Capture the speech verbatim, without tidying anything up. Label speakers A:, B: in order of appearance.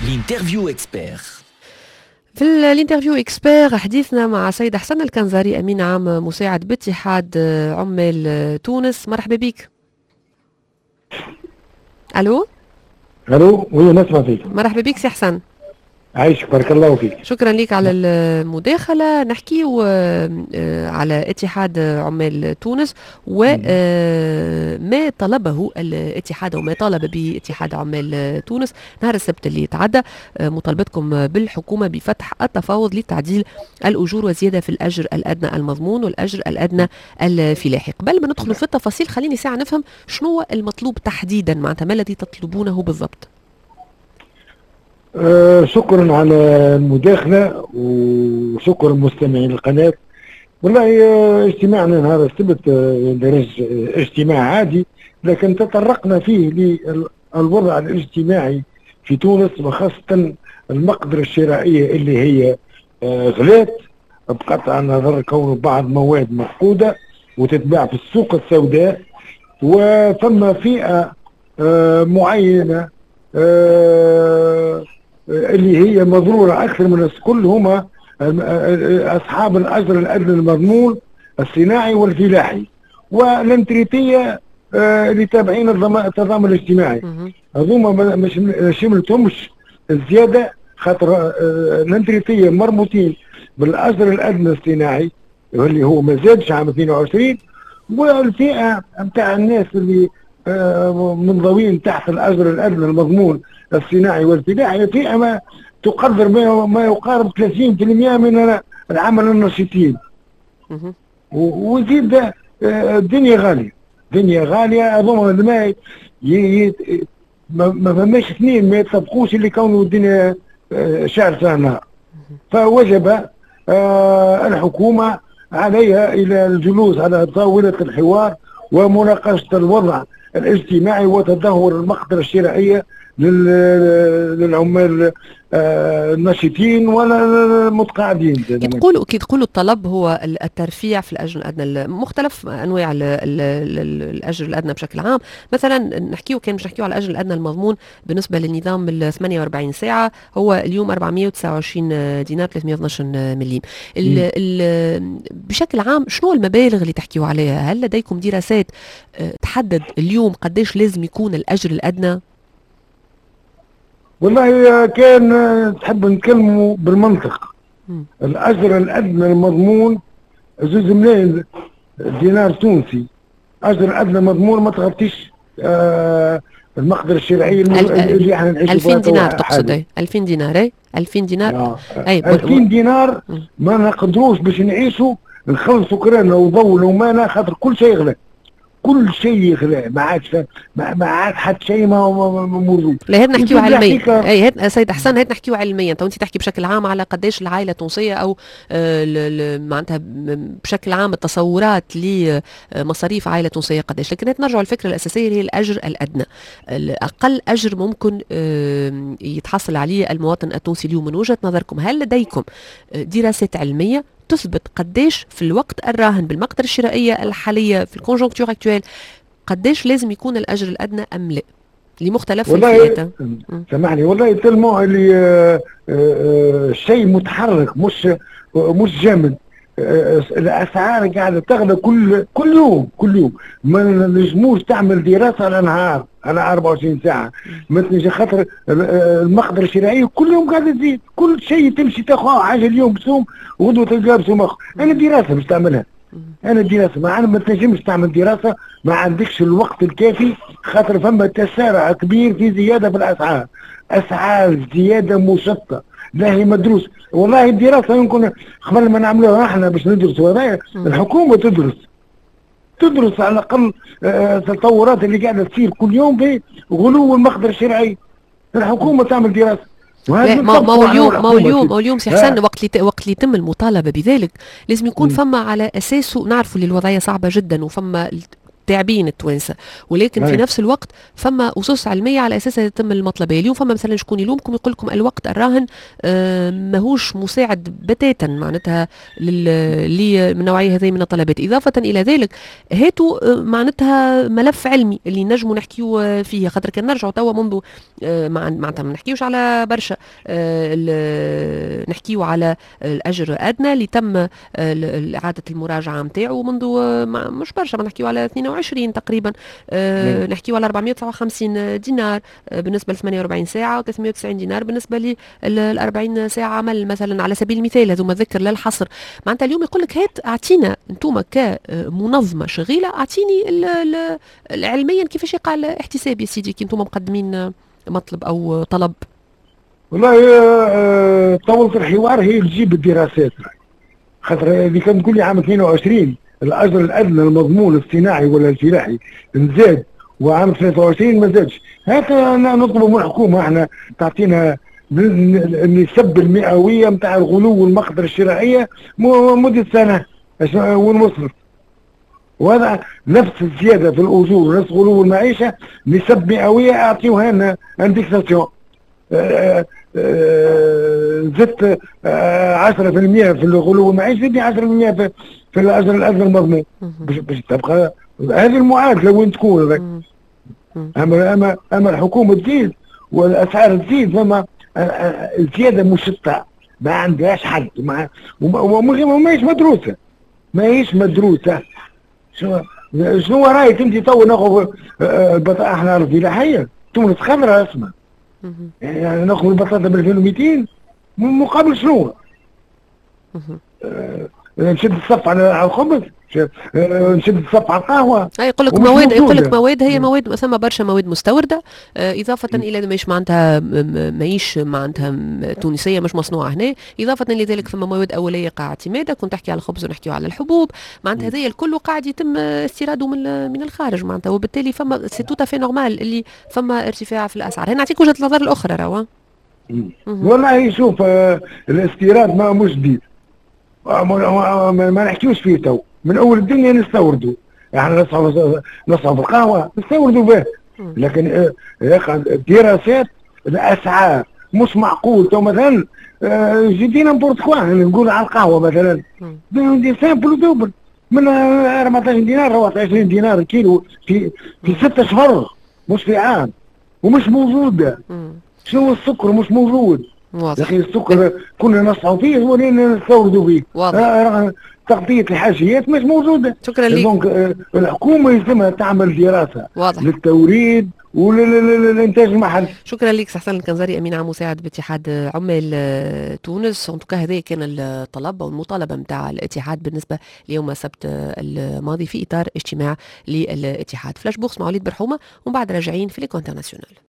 A: الانترفيو اكسبير.
B: في الانترفيو اكسبير حديثنا مع سيد حسن الكنزاري، امين عام مساعد باتحاد عمال تونس. مرحبا بك. الو
C: الو وي نسمع فيك.
B: مرحبا بك سي حسن.
C: عايشك بارك الله فيك.
B: شكرا لك على المداخلة. نحكيو على اتحاد عمال تونس وما طلبه الاتحاد وما طالب به اتحاد عمال تونس نهار السبت اللي تعدى. مطالبتكم بالحكومة بفتح التفاوض لتعديل الأجور وزيادة في الأجر الأدنى المضمون والأجر الأدنى الفلاحي. قبل ما ندخل في التفاصيل خليني ساعة نفهم شنو المطلوب تحديدا، معناتها ما الذي تطلبونه بالضبط؟
C: أه شكرا على المداخلة وشكرا مستمعين القناة. والله أه اجتماعنا نهار السبت أه اجتماع عادي، لكن تطرقنا فيه للوضع الاجتماعي في تونس وخاصة المقدرة الشرائية اللي هي أه غلات بقطع النظر كون بعض مواد مفقودة وتتباع في السوق السوداء، وثم فئة أه معينة أه اللي هي مضرورة أكثر من الكل هما أصحاب الأجر الأدنى المضمون الصناعي والفلاحي والانتريتية اللي تابعين التضامن الاجتماعي. هذوما مش شملتهمش الزيادة خاطر الانتريتية مربوطين بالأجر الأدنى الصناعي اللي هو ما زادش عام اثنين وعشرين، والفئة نتاع الناس اللي منضوين تحت الأجر الأدنى المضمون الصناعي والفلاحي فئة ما تقدر ما يقارب ثلاثين بالمئة من العمل النشيطين. وزيد الدنيا غالية، الدنيا غالية. أظن ما ما فماش اثنين ما يتطبقوش اللي كونوا الدنيا شهر سنة نهار. فوجب الحكومة عليها إلى الجلوس على طاولة الحوار ومناقشة الوضع الاجتماعي وتدهور المقدرة الشرائية للعمال الناشطين ولا المتقاعدين.
B: كي تقولوا كي تقولوا الطلب هو الترفيع في الاجر الادنى، مختلف انواع الاجر الادنى بشكل عام. مثلا نحكيو كان مش نحكيو على الاجر الادنى المضمون بالنسبه للنظام ال ثمانية وأربعين ساعه، هو اليوم أربعمئة وتسعة وعشرين دينار ثلاثمئة واثناش مليم. ال ال بشكل عام شنو المبالغ اللي تحكيو عليها؟ هل لديكم دراسات تحدد اليوم قديش لازم يكون الاجر الادنى؟
C: والله كان تحب نتكلموا بالمنطق. م. الأجر الأدنى المضمون زوز ملايين دينار تونسي، أجر أدنى مضمون ما تغطيش آه المقدرة الشرائية اللي احنا نعيشوا فيها.
B: ألفين دينار تقصد؟ اي ألفين دينار. اي ألفين دينار.
C: آه. أي ألفين دينار ما نقدروش باش نعيشوا نخلصوا كرانا وضوء ومانا، خاطر كل شيء غلا، كل شيء يغلى، ما عادش ما, ما عاد حتى شيء ما موجود.
B: لا هاد نحكيو علميا. اي هاد سيد حسن هاد نحكيو علميا. انت وانت تحكي بشكل عام على قداش العائله التونسيه او آه معناتها بشكل عام التصورات لمصاريف عائله تونسيه قداش، لكن هاد نرجعوا للفكره الاساسيه اللي هي الاجر الادنى. اقل اجر ممكن آه يتحصل عليه المواطن التونسي اليوم من وجهه نظركم، هل لديكم دراسات علميه تثبت قديش في الوقت الراهن بالمقدرة الشرائية الحالية في الكونجونكتور اكتوال قديش لازم يكون الأجر الأدنى أم لا لمختلف الفئات؟
C: سامحني والله تلمو اللي آه آه شيء متحرك مش مش جامد. آه الأسعار قاعدة تغلى كل كل يوم كل يوم. ما نجموش تعمل دراسة على نهار على أربعة وعشرين ساعة، مثل خاطر المقدرة الشرائية كل يوم قاعدة تزيد، كل شيء تمشي تاخذ حاجة اليوم بسوم وغدوة تلقاها بسوم آخر. أنا دراسة باش تعملها، أنا دراسة ما أنا ما تنجمش تعمل دراسة ما عندكش الوقت الكافي، خاطر فما تسارع كبير في زيادة في الأسعار، أسعار زيادة مشطة لا هي مدروس. والله الدراسة يمكن قبل ما نعملوها احنا باش ندرسوا هذايا، الحكومة تدرس تدرس على الأقل التطورات اللي قاعدة تصير كل يوم في غلو المقدرة الشرعية. الحكومة تعمل دراسة.
B: لا ما هو اليوم ما هو اليوم ما هو اليوم سي حسن وقت اللي وقت اللي يتم المطالبة بذلك لازم يكون م. فما على أساسه. نعرفوا اللي الوضعية صعبة جدا وفما التاعبين التوانسه، ولكن في نفس الوقت فما اسس علميه على اساسها يتم المطلبيه. اليوم فما مثلا شكون يلومكم يقول لكم الوقت الراهن آه ماهوش مساعد بتاتا معناتها للي من نوعيه هذه من الطلبات. اضافه الى ذلك هاتوا آه معناتها ملف علمي اللي نجموا نحكيو فيه، خاطر كان نرجعوا توا منذ آه معناتها ما نحكيوش على برشا آه نحكيو على الاجر الادنى اللي تم آه اعاده المراجعه نتاعو منذ آه مش برشا، ما نحكيو على اثنين وعشرين تقريبا، آه نحكيو على أربعمائة وتسعة وخمسين دينار آه بالنسبه ل ثمانية وأربعين ساعه، و390 دينار بالنسبه لل أربعين ساعه عمل مثلا على سبيل المثال. هذوما ذكر لا الحصر. معناتها اليوم يقول لك هات اعطينا انتم كمنظمه شغيله اعطيني علميا كيفاش يقع الاحتساب يا سيدي كي انتم مقدمين مطلب او طلب.
C: والله طولت الحوار هي تجيب الدراسات، خاطر اللي كان تقول لي عام اثنين وعشرين الاجر الادنى المضمون الصناعي ولا الفلاحي نزاد، وعام ثلاثة وعشرين ما زادش. هكا نطلبوا من الحكومه احنا تعطينا النسب المئويه نتاع الغلو والمقدره الشرائيه مده سنه وين وصلت، وهذا نفس الزياده في الاجور نفس غلو المعيشه نسب مئويه اعطيوها لنا اندكساسيون. زدت عشرة في المئة في الغلو المعيشي، زدني عشرة في المئة في, في الاجر الادنى المضمون باش تبقى هذه المعادله وين تكون. اما اما اما الحكومه تزيد والاسعار تزيد، فما الزياده مشتعه ما عندهاش حد، وماهيش مدروسه ماهيش مدروسه. شنو شنو رايك انت تو ناخذ البطاطا احنا الفلاحيه تونس خضراء اسمها، يعني ناخذ البطاطا ب ألفين ومئتين مقابل شنو؟ أه نشد الصف على الخبز، نشد الصف على القهوه.
B: اي يقول لك مواد، يقول لك مواد هي مواد ثم برشا مواد مستورده، آه اضافه م. الى ماهيش معناتها ماهيش معناتها تونسيه مش مصنوعه هنا، اضافه لذلك ثم مواد اوليه قاعد اعتمادها، كنت تحكي على الخبز ونحكيو على الحبوب، معناتها هذايا الكل قاعد يتم استيراده من من الخارج معناتها، وبالتالي فما سي تو في نورمال اللي فما ارتفاع في الاسعار. هنا نعطيك وجهه النظر الاخرى راهو.
C: والله شوف آه الاستيراد ما مش جديد، ما نحكيوش فيه تو، من اول الدنيا نستوردوا، احنا نصعب نصعب القهوه نستوردوا به، لكن الدراسات الاسعار مش معقول. تو مثلا جدينا نبورتكوا نقول على القهوه مثلا دي سامبل دوبل من أربعطاش دينار روحت عشرين دينار الكيلو في في ستة اشهر مش في عام، ومش موجوده. شنو السكر مش موجود يا اخي، السكر كنا نصحوا فيه ولينا نستوردوا فيه. واضح. تغطية الحاجيات مش موجودة.
B: شكرا لك.
C: دونك الحكومة يلزمها تعمل دراسة
B: واضح
C: للتوريد وللإنتاج المحلي.
B: شكرا لك سي حسن الكنزاري، أمين عام مساعد باتحاد عمال تونس. انتوكا هذا كان الطلب أو المطالبة نتاع الاتحاد بالنسبة ليوم السبت الماضي في إطار اجتماع للاتحاد. فلاش بوكس مع وليد برحومة ومن بعد راجعين في ليكو انترناسيونال.